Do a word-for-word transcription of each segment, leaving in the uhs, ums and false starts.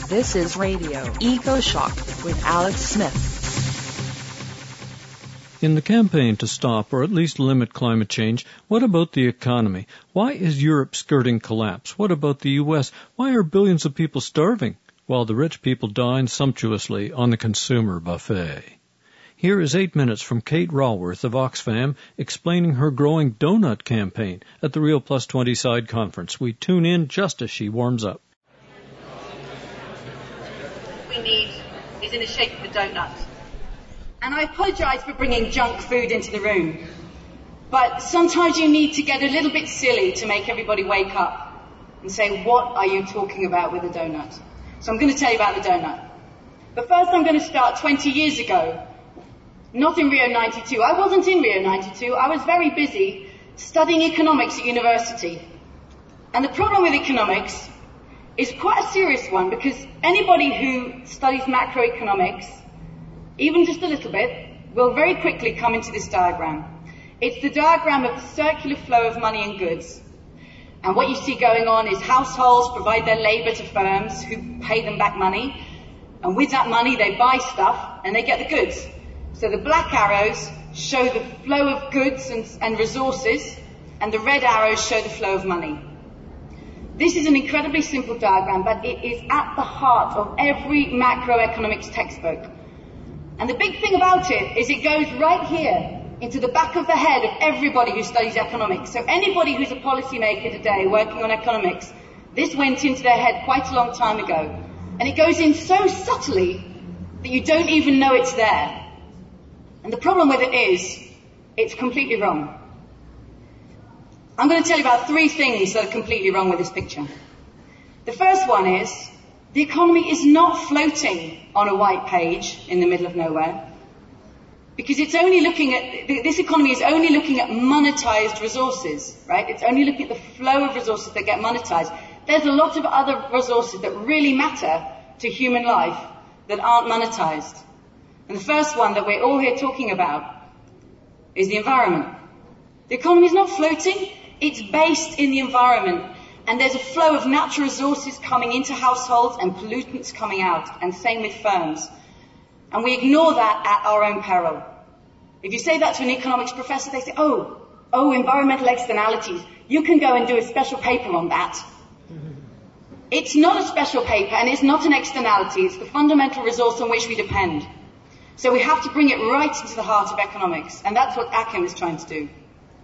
This is Radio EcoShock with Alex Smith. In the campaign to stop or at least limit climate change, what about the economy? Why is Europe skirting collapse? What about the U S? Why are billions of people starving while the rich people dine sumptuously on the consumer buffet? Here is eight minutes from Kate Raworth of Oxfam explaining her growing donut campaign at the Real Plus twenty Side Conference. We tune in just as she warms up. We need is in the shape of a donut. And I apologise for bringing junk food into the room, but sometimes you need to get a little bit silly to make everybody wake up and say, what are you talking about with a donut? So I'm going to tell you about the donut. But first I'm going to start twenty years ago, not in Rio ninety-two. I wasn't in Rio ninety-two. I was very busy studying economics at university. And the problem with economics is quite a serious one, because anybody who studies macroeconomics, even just a little bit, will very quickly come into this diagram. It's the diagram of the circular flow of money and goods. And what you see going on is households provide their labour to firms who pay them back money. And with that money, they buy stuff and they get the goods. So the black arrows show the flow of goods and, and resources, and the red arrows show the flow of money. This is an incredibly simple diagram, but it is at the heart of every macroeconomics textbook. And the big thing about it is it goes right here into the back of the head of everybody who studies economics. So anybody who's a policymaker today working on economics, this went into their head quite a long time ago. And it goes in so subtly that you don't even know it's there. And the problem with it is, it's completely wrong. I'm going to tell you about three things that are completely wrong with this picture. The first one is, the economy is not floating on a white page in the middle of nowhere, because it's only looking at, this economy is only looking at monetized resources, right? It's only looking at the flow of resources that get monetized. There's a lot of other resources that really matter to human life that aren't monetized. And the first one that we're all here talking about is the environment. The economy is not floating, it's based in the environment. And there's a flow of natural resources coming into households and pollutants coming out, and same with firms. And we ignore that at our own peril. If you say that to an economics professor, they say, oh, oh, environmental externalities, you can go and do a special paper on that. Mm-hmm. It's not a special paper, and it's not an externality, it's the fundamental resource on which we depend. So we have to bring it right into the heart of economics, and that's what A C M is trying to do.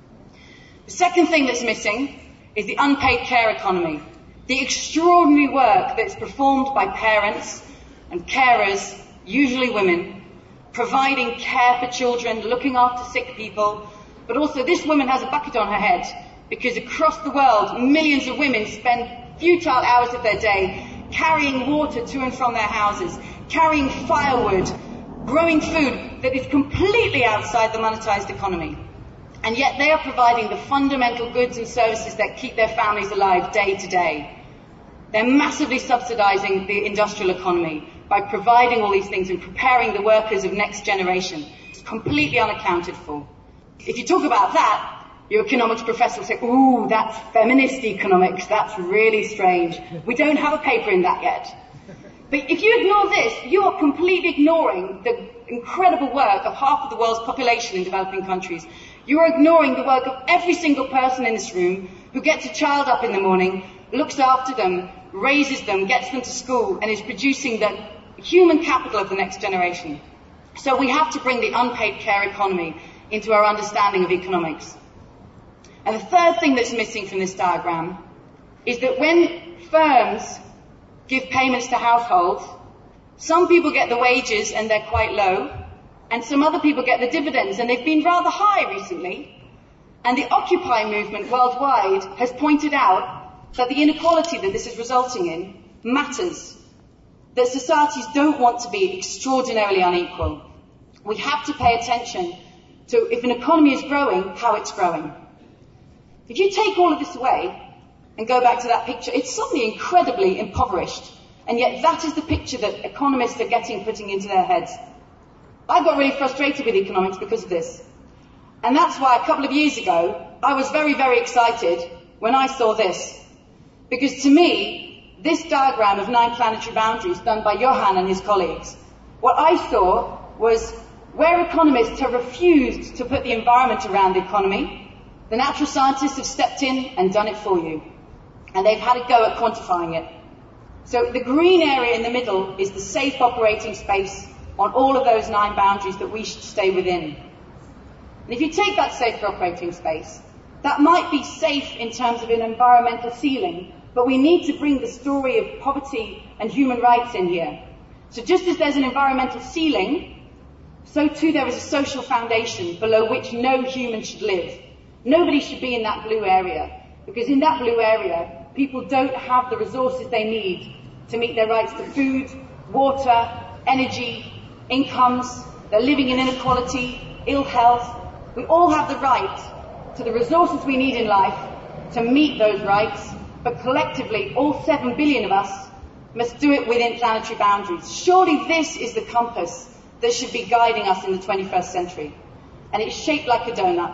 The second thing that's missing is the unpaid care economy. The extraordinary work that's performed by parents and carers, usually women, providing care for children, looking after sick people, but also this woman has a bucket on her head because across the world, millions of women spend futile hours of their day carrying water to and from their houses, carrying firewood, growing food that is completely outside the monetized economy. And yet they are providing the fundamental goods and services that keep their families alive day to day. They're massively subsidizing the industrial economy by providing all these things and preparing the workers of next generation. It's completely unaccounted for. If you talk about that, your economics professor will say, ooh, that's feminist economics, that's really strange. We don't have a paper in that yet. But if you ignore this, you are completely ignoring the incredible work of half of the world's population in developing countries. You are ignoring the work of every single person in this room who gets a child up in the morning, looks after them, raises them, gets them to school, and is producing the human capital of the next generation. So we have to bring the unpaid care economy into our understanding of economics. And the third thing that's missing from this diagram is that when firms give payments to households, some people get the wages and they're quite low, and some other people get the dividends, and they've been rather high recently. And the Occupy movement worldwide has pointed out that the inequality that this is resulting in matters, that societies don't want to be extraordinarily unequal. We have to pay attention to, if an economy is growing, how it's growing. If you take all of this away and go back to that picture, it's suddenly incredibly impoverished. And yet that is the picture that economists are getting, putting into their heads. I got really frustrated with economics because of this. And that's why a couple of years ago, I was very, very excited when I saw this. Because to me, this diagram of nine planetary boundaries done by Johan and his colleagues, what I saw was where economists have refused to put the environment around the economy, the natural scientists have stepped in and done it for you. And they've had a go at quantifying it. So the green area in the middle is the safe operating space on all of those nine boundaries that we should stay within. And if you take that safe operating space, that might be safe in terms of an environmental ceiling, but we need to bring the story of poverty and human rights in here. So just as there's an environmental ceiling, so too there is a social foundation below which no human should live. Nobody should be in that blue area, because in that blue area, people don't have the resources they need to meet their rights to food, water, energy, incomes. They're living in inequality, ill health. We all have the right to the resources we need in life to meet those rights, but collectively, all seven billion of us must do it within planetary boundaries. Surely this is the compass that should be guiding us in the twenty-first century. And it's shaped like a donut.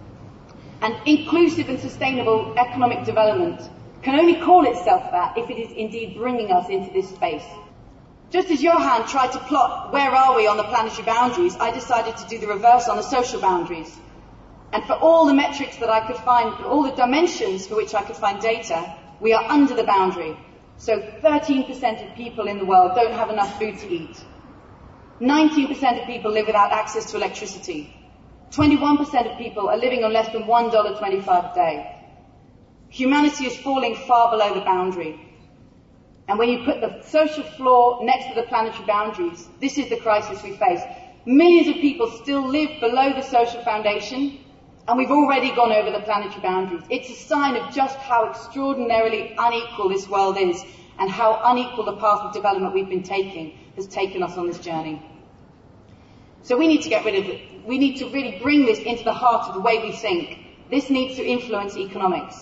And inclusive and sustainable economic development can only call itself that if it is indeed bringing us into this space. Just as Johan tried to plot where are we on the planetary boundaries, I decided to do the reverse on the social boundaries. And for all the metrics that I could find, for all the dimensions for which I could find data, we are under the boundary. So thirteen percent of people in the world don't have enough food to eat. nineteen percent of people live without access to electricity. twenty-one percent of people are living on less than one dollar twenty-five a day. Humanity is falling far below the boundary. And when you put the social floor next to the planetary boundaries, this is the crisis we face. Millions of people still live below the social foundation, and we've already gone over the planetary boundaries. It's a sign of just how extraordinarily unequal this world is, and how unequal the path of development we've been taking has taken us on this journey. So we need to get rid of it. We need to really bring this into the heart of the way we think. This needs to influence economics.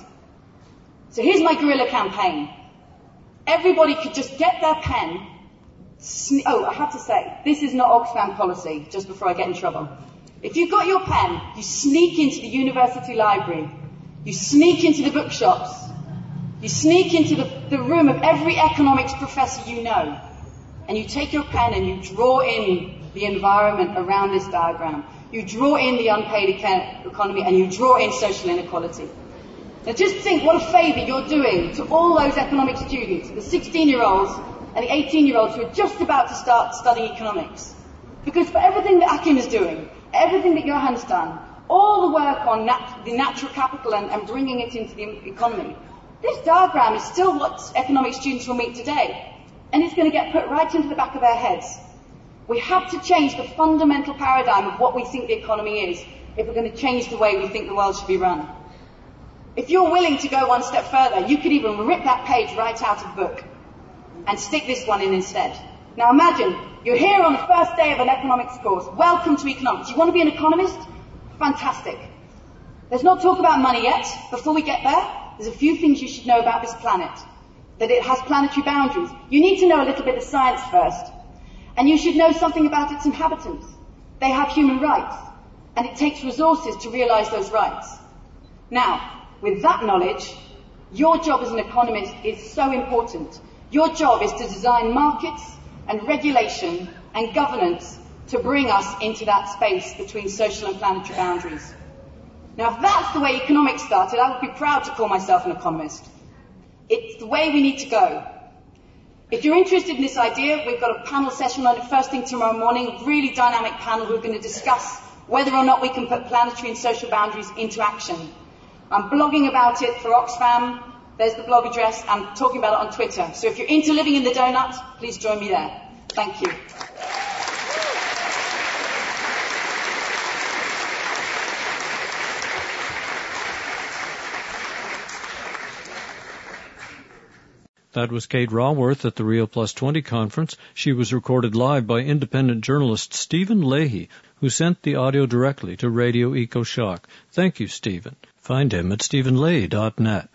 So here's my guerrilla campaign. Everybody could just get their pen. Sne- oh, I have to say, this is not Oxfam policy, just before I get in trouble. If you've got your pen, you sneak into the university library. You sneak into the bookshops. You sneak into the, the room of every economics professor you know. And you take your pen and you draw in the environment around this diagram. You draw in the unpaid econ- economy and you draw in social inequality. Now just think what a favour you're doing to all those economic students, the sixteen-year-olds and the eighteen-year-olds who are just about to start studying economics. Because for everything that Akim is doing, everything that Johan's done, all the work on nat- the natural capital and, and bringing it into the economy, this diagram is still what economic students will meet today. And it's going to get put right into the back of their heads. We have to change the fundamental paradigm of what we think the economy is if we're going to change the way we think the world should be run. If you're willing to go one step further, you could even rip that page right out of the book and stick this one in instead. Now imagine, you're here on the first day of an economics course. Welcome to economics. You want to be an economist? Fantastic. Let's not talk about money yet. Before we get there, there's a few things you should know about this planet. That it has planetary boundaries. You need to know a little bit of science first. And you should know something about its inhabitants. They have human rights. And it takes resources to realise those rights. Now, with that knowledge, your job as an economist is so important. Your job is to design markets and regulation and governance to bring us into that space between social and planetary boundaries. Now, if that's the way economics started, I would be proud to call myself an economist. It's the way we need to go. If you're interested in this idea, we've got a panel session on it first thing tomorrow morning, really dynamic panel who are going to discuss whether or not we can put planetary and social boundaries into action. I'm blogging about it for Oxfam. There's the blog address. I'm talking about it on Twitter. So if you're into living in the donut, please join me there. Thank you. That was Kate Raworth at the Rio Plus twenty conference. She was recorded live by independent journalist Stephen Leahy, who sent the audio directly to Radio EcoShock. Thank you, Stephen. Find him at stephen leahy dot net.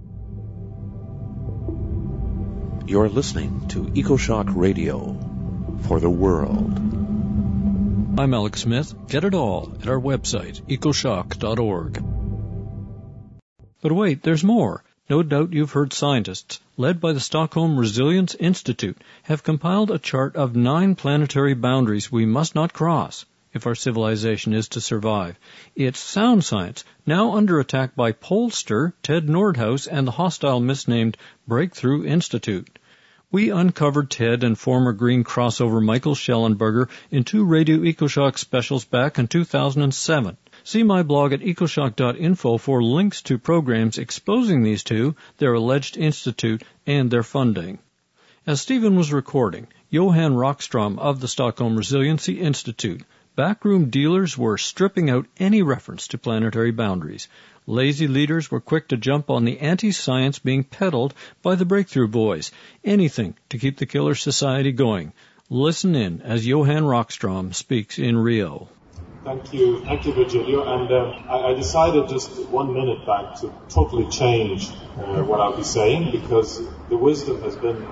You're listening to EcoShock Radio for the world. I'm Alex Smith. Get it all at our website, ecoshock dot org. But wait, there's more. No doubt you've heard scientists, led by the Stockholm Resilience Institute, have compiled a chart of nine planetary boundaries we must not cross if our civilization is to survive. It's sound science, now under attack by pollster Ted Nordhaus and the hostile misnamed Breakthrough Institute. We uncovered Ted and former Green crossover Michael Schellenberger in two Radio EcoShock specials back in two thousand seven. See my blog at ecoshock dot info for links to programs exposing these two, their alleged institute, and their funding. As Stephen was recording, Johan Rockstrom of the Stockholm Resiliency Institute, backroom dealers were stripping out any reference to planetary boundaries. Lazy leaders were quick to jump on the anti-science being peddled by the Breakthrough Boys. Anything to keep the killer society going. Listen in as Johan Rockstrom speaks in Rio. Thank you, thank you, Virgilio. And uh, I, I decided just one minute back to totally change uh, what I'll be saying, because the wisdom has been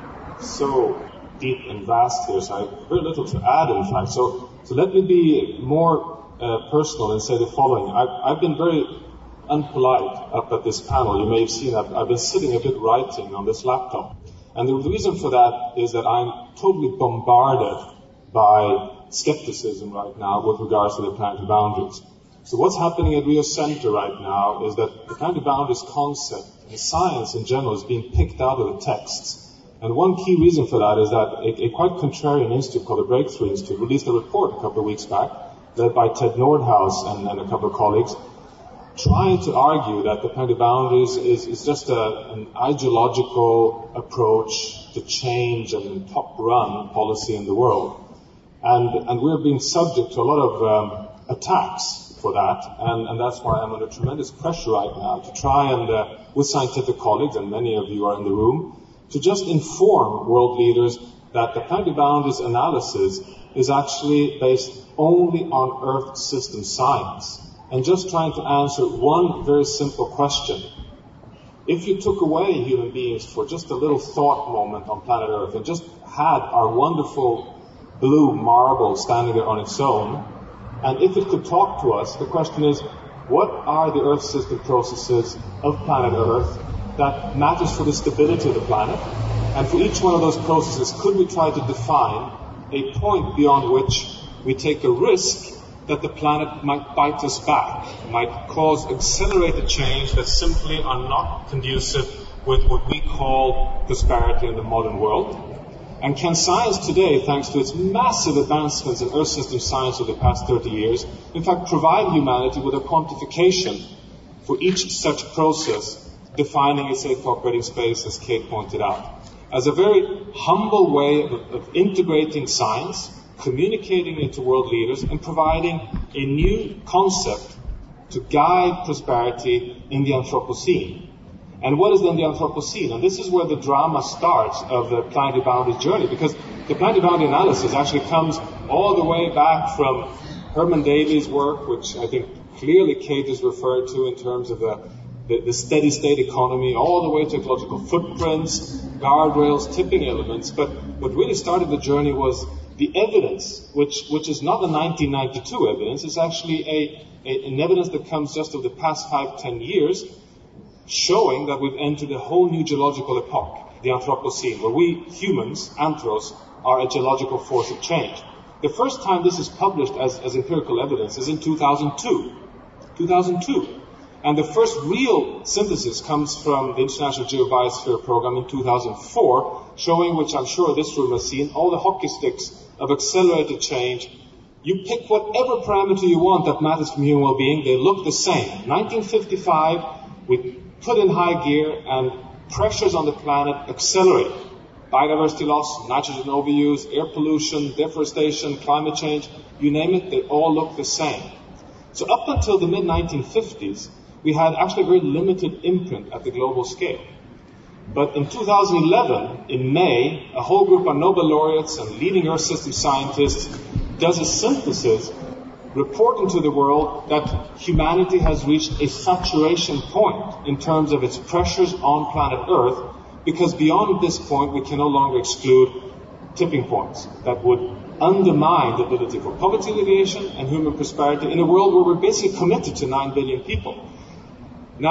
so deep and vast here, so I have very little to add, in fact. So, so let me be more uh, personal and say the following. I've, I've been very unpolite up at this panel. You may have seen I've, I've been sitting a bit writing on this laptop. And the reason for that is that I'm totally bombarded by skepticism right now with regards to the planetary boundaries. So what's happening at Rio Center right now is that the planetary boundaries concept and science in general is being picked out of the texts. And one key reason for that is that a, a quite contrarian institute called the Breakthrough Institute released a report a couple of weeks back, led by Ted Nordhaus and, and a couple of colleagues, trying to argue that the planetary boundaries is, is just a, an ideological approach to change and top-run policy in the world. And, and we're being subject to a lot of um, attacks for that, and, and that's why I'm under tremendous pressure right now to try and, uh, with scientific colleagues, and many of you are in the room, to just inform world leaders that the planetary boundaries analysis is actually based only on Earth system science, and just trying to answer one very simple question. If you took away human beings for just a little thought moment on planet Earth and just had our wonderful blue marble standing there on its own, and if it could talk to us, the question is, what are the Earth system processes of planet Earth that matters for the stability of the planet? And for each one of those processes, could we try to define a point beyond which we take a risk that the planet might bite us back, might cause accelerated change that simply are not conducive with what we call prosperity in the modern world? And can science today, thanks to its massive advancements in Earth system science over the past thirty years, in fact provide humanity with a quantification for each such process, defining its safe operating space, as Kate pointed out, as a very humble way of, of integrating science, communicating it to world leaders, and providing a new concept to guide prosperity in the Anthropocene. And what is then the Anthropocene? And this is where the drama starts of the planetary boundaries journey, because the planetary boundary analysis actually comes all the way back from Herman Daly's work, which I think clearly Kate is referred to in terms of the, the, the steady state economy, all the way to ecological footprints, guardrails, tipping elements. But what really started the journey was the evidence, which, which is not the nineteen ninety-two evidence. It's actually a, a, an evidence that comes just over the past five, ten years, showing that we've entered a whole new geological epoch, the Anthropocene, where we humans, anthros, are a geological force of change. The first time this is published as, as empirical evidence is in two thousand two. two thousand two. And the first real synthesis comes from the International Geobiosphere Program in two thousand four, showing, which I'm sure this room has seen, all the hockey sticks of accelerated change. You pick whatever parameter you want that matters for human well-being, they look the same. nineteen fifty-five, we put in high gear, and pressures on the planet accelerate. Biodiversity loss, nitrogen overuse, air pollution, deforestation, climate change, you name it, they all look the same. So up until the mid nineteen fifties, we had actually a very limited imprint at the global scale. But in two thousand eleven, in May, a whole group of Nobel laureates and leading Earth system scientists does a synthesis reporting to the world that humanity has reached a saturation point in terms of its pressures on planet Earth, because beyond this point we can no longer exclude tipping points that would undermine the ability for poverty alleviation and human prosperity in a world where we're basically committed to nine billion people. Now,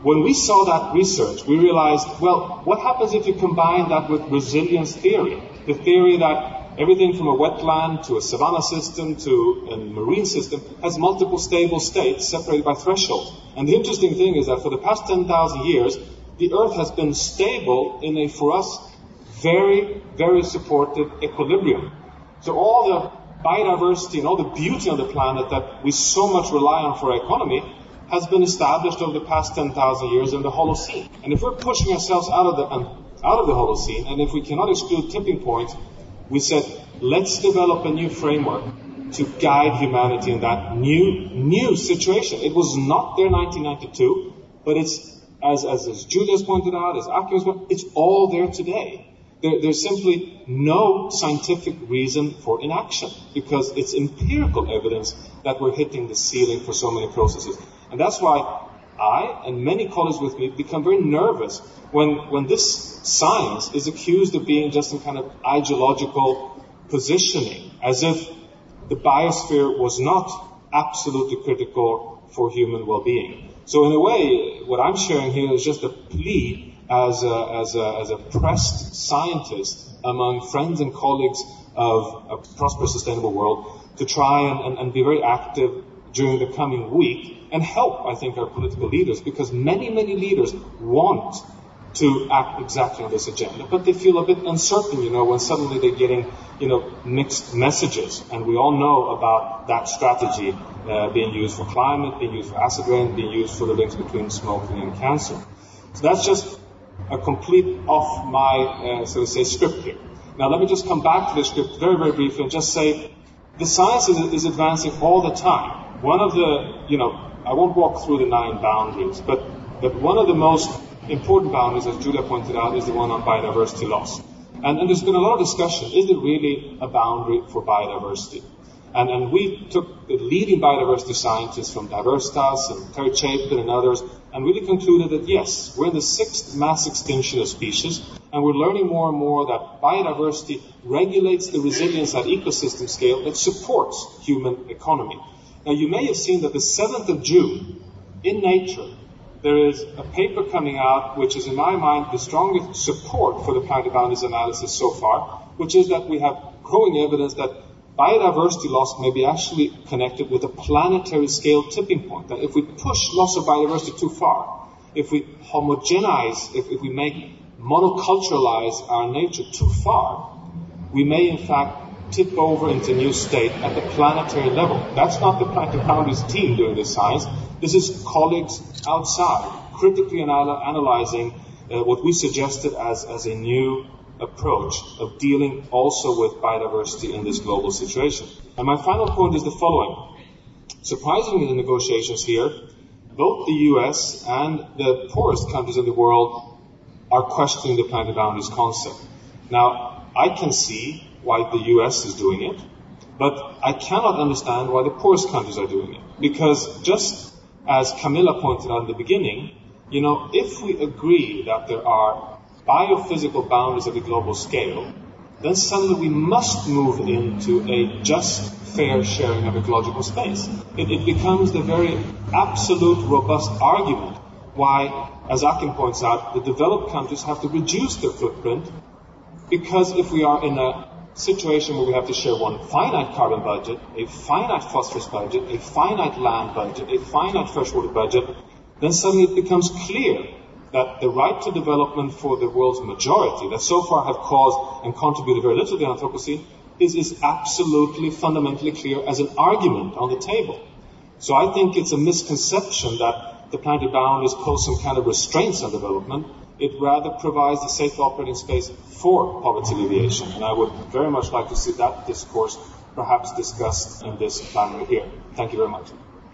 when we saw that research, we realized, well, what happens if you combine that with resilience theory? The theory that everything from a wetland to a savanna system to a marine system has multiple stable states separated by thresholds. And the interesting thing is that for the past ten thousand years, the Earth has been stable in a, for us, very, very supportive equilibrium. So all the biodiversity and all the beauty on the planet that we so much rely on for our economy has been established over the past ten thousand years in the Holocene. And if we're pushing ourselves out of the um, out of the Holocene, and if we cannot exclude tipping points, we said, let's develop a new framework to guide humanity in that new new situation. It was not there in nineteen ninety-two, but it's, as, as, as Julia's pointed out, as Akim has pointed out, it's all there today. There, there's simply no scientific reason for inaction, because it's empirical evidence that we're hitting the ceiling for so many processes. And that's why I and many colleagues with me become very nervous when, when this science is accused of being just some kind of ideological positioning, as if the biosphere was not absolutely critical for human well-being. So in a way, what I'm sharing here is just a plea as a, as a, as a pressed scientist among friends and colleagues of a prosperous, sustainable world to try and, and, and be very active during the coming week and help, I think, our political leaders, because many, many leaders want to act exactly on this agenda, but they feel a bit uncertain, you know, when suddenly they're getting, you know, mixed messages. And we all know about that strategy uh, being used for climate, being used for acid rain, being used for the links between smoking and cancer. So that's just a complete off my, uh, so to say, script here. Now let me just come back to the script very, very briefly and just say the science is, is advancing all the time. One of the, you know, I won't walk through the nine boundaries, but, but one of the most important boundaries, as Julia pointed out, is the one on biodiversity loss. And, and there's been a lot of discussion, is there really a boundary for biodiversity? And, and we took the leading biodiversity scientists from Diversitas and Terry Chapin and others and really concluded that yes, we're in the sixth mass extinction of species, and we're learning more and more that biodiversity regulates the resilience at ecosystem scale that supports human economy. Now you may have seen that the seventh of June in Nature, there is a paper coming out which is, in my mind, the strongest support for the planetary boundaries analysis so far, which is that we have growing evidence that biodiversity loss may be actually connected with a planetary scale tipping point. That if we push loss of biodiversity too far, if we homogenize, if, if we make monoculturalize our nature too far, we may in fact tip over into a new state at the planetary level. That's not the planetary boundaries team doing this science. This is colleagues outside, critically anal- analyzing uh, what we suggested as, as a new approach of dealing also with biodiversity in this global situation. And my final point is the following. Surprisingly, in the negotiations here, both the U S and the poorest countries in the world are questioning the planetary boundaries concept. Now, I can see why the U S is doing it, but I cannot understand why the poorest countries are doing it. Because just as Camilla pointed out in the beginning, you know, if we agree that there are biophysical boundaries at the global scale, then suddenly we must move into a just, fair sharing of ecological space. It, it becomes the very absolute, robust argument why, as Akin points out, the developed countries have to reduce their footprint, because if we are in a situation where we have to share one finite carbon budget, a finite phosphorus budget, a finite land budget, a finite freshwater budget, then suddenly it becomes clear that the right to development for the world's majority, that so far have caused and contributed very little to the Anthropocene, is, is absolutely fundamentally clear as an argument on the table. So I think it's a misconception that the planetary boundaries pose some kind of restraints on development. It rather provides a safe operating space for poverty alleviation. And I would very much like to see that discourse perhaps discussed in this plenary here. Thank you very much.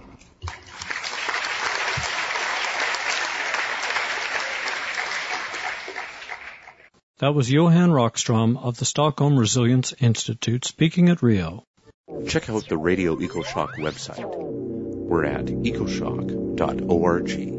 That was Johan Rockstrom of the Stockholm Resilience Institute speaking at Rio. Check out the Radio EcoShock website. We're at ecoshock dot org.